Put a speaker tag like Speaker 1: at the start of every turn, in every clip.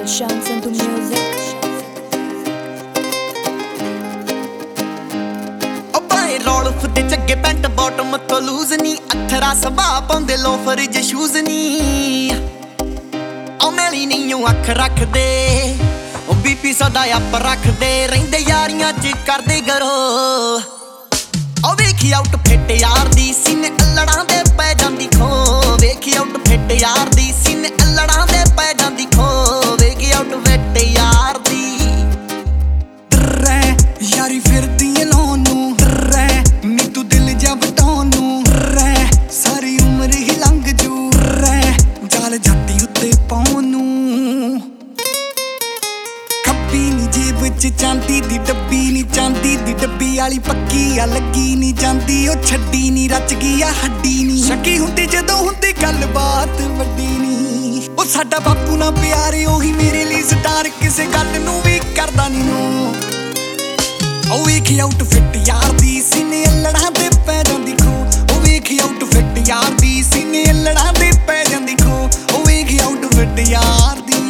Speaker 1: Gulshan Sandhu Music.
Speaker 2: ਰੋਲਫ ਦੇ ਚੱਗੇ ਪੈਂਟ ਬਾਟਮ ਤੋਂ ਲੂਜ਼ ਨੀ ਅਥਰਾ ਸਭਾ ਪਾਉਂਦੇ ਲੋਫਰ ਜੇ ਸ਼ੂਜ਼ ਨੀ ਉਹ ਮੈਲੀ ਨਹੀਂ ਉਹ ਅੱਖ ਰੱਖਦੇ ਉਹ ਬੀਪੀ ਸਦਾ ਅੱਪ ਰੱਖਦੇ ਰਹਿੰਦੇ ਯਾਰੀਆਂ ਚ ਕਰਦੇ ਗਰੋ ਉਹ ਵੇਖੀ ਆਊਟ ਫਿੱਟ ਯਾਰ ਦੀ ਸੀਨੇ ਅਲੜਾਂ ਦੇ ਪੈ ਜਾਂਦੀ ਖੋ ਵੇਖੀ ਆਊਟ ਫਿੱਟ ਯਾਰ ਦੀ ਸੀਨੇ ਅਲੜਾਂ ਦੇ ਪੈ ਜਾਂਦੀ ਖੋ ਵੇਖੀ ਆਊਟ ਫਿੱਟ ਯਾਰ ਦੀ
Speaker 3: ਰਹਿ ਯਾਰੀ ਫਿਰਦੀ ਏ ਲੋਨ ਨੂੰ ਨੀ ਤੂੰ ਦਿਲ ਜਾ ਵਟਾਉਣ ਨੂੰ ਰਹਿ ਸਾਰੀ ਉਮਰ ਹੀ ਲੰਘ ਜੂ ਰਹਿ ਜਾਲ ਜੱਟੀ ਉੱਤੇ ਪਾਉਣ ਨੂੰ ਖੱਬੀ ਨੀ ਜੇਬ ਚ ਚਾਂਦੀ ਦੀ ਡੱਬੀ ਨੀ ਚਾਂਦੀ ਦੀ ਡੱਬੀ ਵਾਲੀ ਪੱਕੀ ਆ ਲੱਗੀ ਨੀ ਜਾਂਦੀ ਉਹ ਛੱਡੀ ਨੀ ਰਚ ਗਈ ਆ ਹੱਡੀ ਨੀ ਸ਼ੱਕੀ ਹੁੰਦੀ ਜਦੋਂ ਹੁੰਦੀ ਗੱਲਬਾਤ ਵੱਡੀ ਨੀ ਉਹ ਸਾਡਾ ਬਾਪੂ ਨਾ ਪਿਆਰੇ ਉਹੀ ਮੇਰੇ ਲਈ ਸਟਾਰ ਕਿਸੇ ਗੱਲ ਨੂੰ ਵੀ ਕਰਦਾ ਨੀ ਨੂੰ ਉਹ ਵੇਖੀ ਆਊਟ ਫਿੱਟ ਯਾਰ ਦੀ ਸੀਨੇ ਅਲੜਾਂ ਦੇ ਪੈ ਜਾਂਦੀ ਖੋ ਉਹ ਵੇਖੀ ਆਊਟ ਫਿੱਟ ਯਾਰ ਦੀ ਸੀਨੇ ਅਲੜਾਂ ਦੇ ਪੈ ਜਾਂਦੀ ਖੋ ਉਹ ਵੇਖੀ ਆਊਟ ਫਿੱਟ ਯਾਰ ਦੀ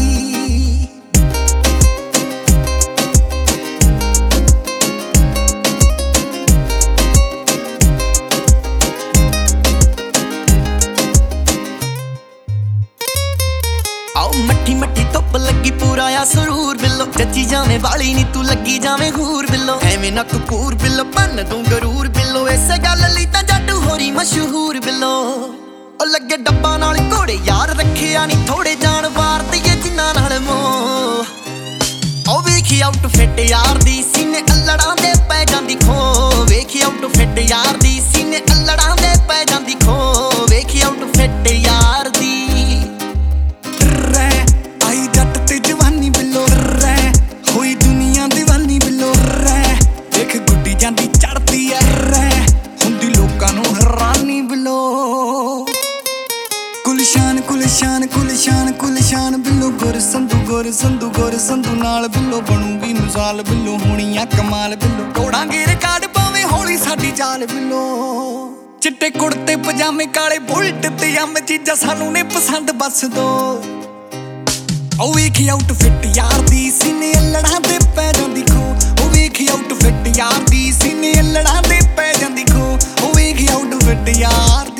Speaker 2: ਮੱਠੀ ਮੱਠੀ ਧੁੱਪ ਲੱਗੀ ਪੂਰਾ ਆ ਸਰੂਰ ਬਿੱਲੋ ਜੱਜੀ ਜਾਵੇਂ ਵਾਲੀ ਨੀ ਤੂੰ ਲੱਗੀ ਜਾਵੇਂ ਹੂਰ ਬਿੱਲੋ ਐਵੇਂ ਨਾ ਤੂੰ ਕੂਰ ਬਿੱਲੋ ਭੰਨ ਦੂੰ ਗਰੂਰ ਬਿੱਲੋ ਇਸੇ ਗੱਲ ਲਈ ਤਾਂ ਜੱਟ ਹੋਰੀ ਮਸ਼ਹੂਰ ਬਿੱਲੋ ਉਹ ਲੱਗੇ ਡੱਬਾ ਨਾਲ ਘੋੜੇ ਯਾਰ ਰੱਖਿਆ ਨੀ ਥੋੜੇ ਜਾਣ ਵਾਰਦੀ ਏ ਜਿੰਨਾ ਨਾਲ ਮੋਹ ਉਹ ਵੇਖੀ ਆਊਟ ਫਿੱਟ ਯਾਰ ਦੀ ਸੀਨੇ ਅਲੜਾਂ ਦੇ ਪੈ ਜਾਂਦੀ ਖੋ ਵੇਖੀ ਆਊਟ ਫਿੱਟ ਯਾਰ ਦੀ ਸੀਨੇ ਅਲੜਾਂ ਦੇ ਪੈ ਜਾਂਦੀ ਖੋ ਵੇਖੀ ਆਊਟ ਫਿੱਟ ਯਾਰ ਦੀ ਜਾਂਦੀ ਚੜਦੀ ਐ ਰਹਿ ਹੁੰਦੀ ਲੋਕਾਂ ਨੂੰ ਹੈਰਾਨੀ ਬਿੱਲੋ ਗੁਲਸ਼ਾਨ ਗੁਲਸ਼ਾਨ ਗੁਲਸ਼ਾਨ ਗੁਲਸ਼ਾਨ ਬਿੱਲੋ ਗੁਰ ਸੰਧੂ ਗੁਰ ਸੰਧੂ ਗੁਰ ਸੰਧੂ ਨਾਲ ਬਿੱਲੋ ਬਣੂਗੀ ਮਿਸਾਲ ਬਿੱਲੋ ਹੋਣੀਆਂ ਕਮਾਲ ਬਿੱਲੋ ਤੋੜਾਂਗੇ ਰਿਕਾਰਡ ਪਾਵੇਂ ਹੌਲੀ ਸਾਡੀ ਚਾਲ ਬਿੱਲੋ ਚਿੱਟੇ ਕੁੜਤੇ ਪਜਾਮੇ ਕਾਲੇ ਬੁਲਟ ਤੇ ਅੰਮ ਚੀਜ਼ਾਂ ਸਾਨੂੰ ਨੇ ਪਸੰਦ ਬਸ ਦੋ ਉਹ ਵੇਖੀ ਆਊਟ ਫਿੱਟ ਯਾਰ ਦੀ ਸੀਨੇ ਅਲੜਾਂ ਦੇ ਪੈ ਜਾਂਦੀ ਖੋ ਉਹ ਵੇਖੀ ਆਊਟ ਫਿੱਟ ਯਾਰ ਦੀ ਸੀਨੇ ਅਲੜਾਂ ਦੇ ਪੈ ਜਾਂਦੀ ਖੋ ਉਹ ਵੇਖੀ ਆਊਟ ਫਿੱਟ ਯਾਰ